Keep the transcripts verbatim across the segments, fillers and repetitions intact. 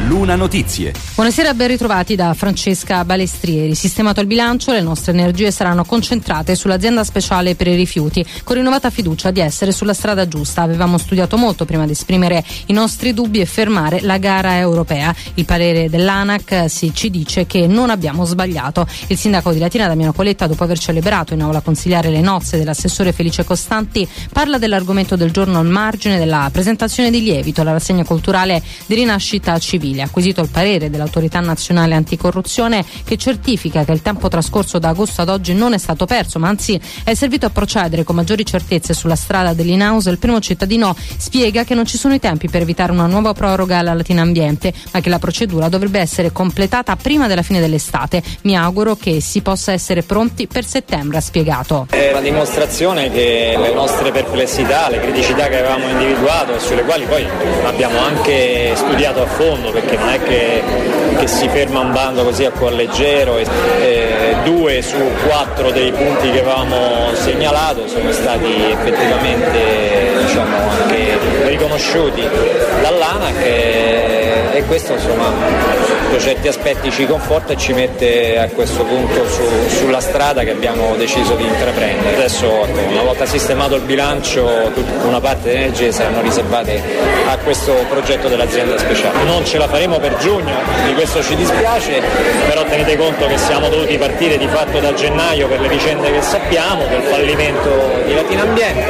Luna Notizie. Buonasera, ben ritrovati da Francesca Balestrieri. Sistemato il bilancio, le nostre energie saranno concentrate sull'azienda speciale per i rifiuti, con rinnovata fiducia di essere sulla strada giusta. Avevamo studiato molto prima di esprimere i nostri dubbi e fermare la gara europea. Il parere dell'ANAC si ci dice che non abbiamo sbagliato. Il sindaco di Latina, Damiano Coletta, dopo aver celebrato in aula consigliare le nozze dell'assessore Felice Costanti, parla dell'argomento del giorno al margine della presentazione di Lievito, la rassegna culturale di Rinascita Civile. Acquisito il parere dell'Autorità Nazionale Anticorruzione, che certifica che il tempo trascorso da agosto ad oggi non è stato perso, ma anzi è servito a procedere con maggiori certezze sulla strada dell'Inaus, il primo cittadino spiega che non ci sono i tempi per evitare una nuova proroga alla Latina Ambiente, ma che la procedura dovrebbe essere completata prima della fine dell'estate. Mi auguro che si possa essere pronti per settembre, ha spiegato. È una dimostrazione che le nostre perplessità, le criticità che avevamo individuato e sulle quali poi abbiamo anche studiato a fondo, perché non è che, che si ferma un bando così a cuor leggero, e, eh, due su quattro dei punti che avevamo segnalato sono stati effettivamente, diciamo, anche riconosciuti dall'ANAC e, e questo, insomma, per certi aspetti ci conforta e ci mette a questo punto su, sulla strada che abbiamo deciso di intraprendere. Adesso, una volta sistemato il bilancio, una parte delle energie saranno riservate a questo progetto dell'azienda speciale. Non ce la faremo per giugno, di questo ci dispiace, però tenete conto che siamo dovuti partire di fatto da gennaio per le vicende che sappiamo, per il fallimento di Latina Ambiente,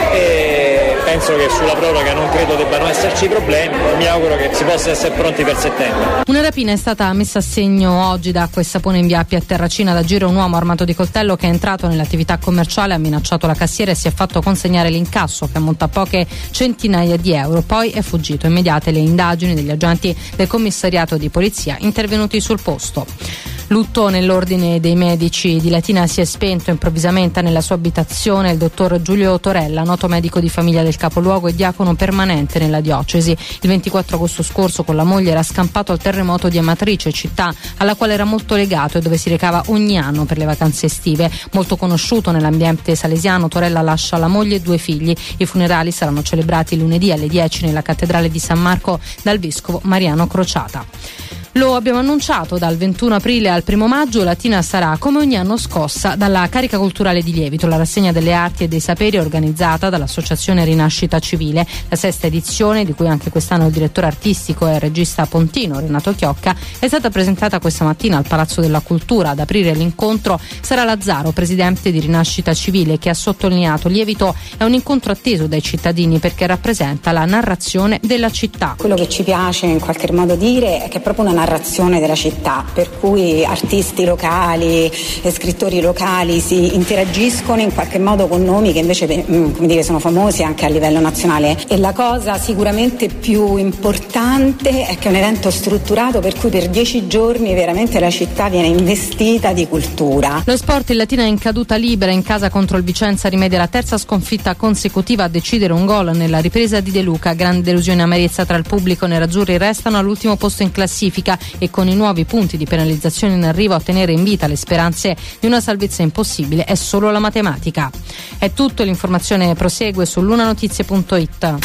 e penso che sulla proroga non credo debbano esserci problemi. Mi auguro che si possa essere pronti per settembre. Una rapina è stata messa a segno oggi da Acqua e Sapone in via Appia a Terracina. Da Giro un uomo armato di coltello che è entrato nell'attività commerciale, ha minacciato la cassiera e si è fatto consegnare l'incasso, che ammonta a poche centinaia di euro. Poi è fuggito. Immediate le indagini degli agenti del commissariato di polizia intervenuti sul posto. Lutto nell'ordine dei medici di Latina. Si è spento improvvisamente nella sua abitazione il dottor Giulio Torella, noto medico di famiglia del capoluogo e diacono permanente nella diocesi. Il ventiquattro agosto scorso con la moglie era scampato al terremoto di Amatrice, città alla quale era molto legato e dove si recava ogni anno per le vacanze estive. Molto conosciuto nell'ambiente salesiano, Torella lascia la moglie e due figli. I funerali saranno celebrati lunedì alle dieci nella cattedrale di San Marco dal vescovo Mariano Crociata. Lo abbiamo annunciato, dal ventuno aprile al primo maggio Latina sarà come ogni anno scossa dalla carica culturale di Lievito, la rassegna delle arti e dei saperi organizzata dall'associazione Rinascita Civile. La sesta edizione, di cui anche quest'anno il direttore artistico e il regista pontino Renato Chiocca, è stata presentata questa mattina al Palazzo della Cultura. Ad aprire l'incontro sarà Lazzaro, presidente di Rinascita Civile, che ha sottolineato: Lievito è un incontro atteso dai cittadini perché rappresenta la narrazione della città. Quello che ci piace in qualche modo dire è che è proprio una narrazione della città, per cui artisti locali e scrittori locali si interagiscono in qualche modo con nomi che invece, come dire, sono famosi anche a livello nazionale. E la cosa sicuramente più importante è che è un evento strutturato per cui per dieci giorni veramente la città viene investita di cultura. Lo sport, il Latina è in caduta libera in casa contro il Vicenza, rimedia la terza sconfitta consecutiva a decidere un gol nella ripresa di De Luca. Grande delusione amarezza tra il pubblico. Nerazzurri restano all'ultimo posto in classifica e con i nuovi punti di penalizzazione in arrivo a tenere in vita le speranze di una salvezza impossibile è solo la matematica. È tutto, l'informazione prosegue su lunanotizie punto it.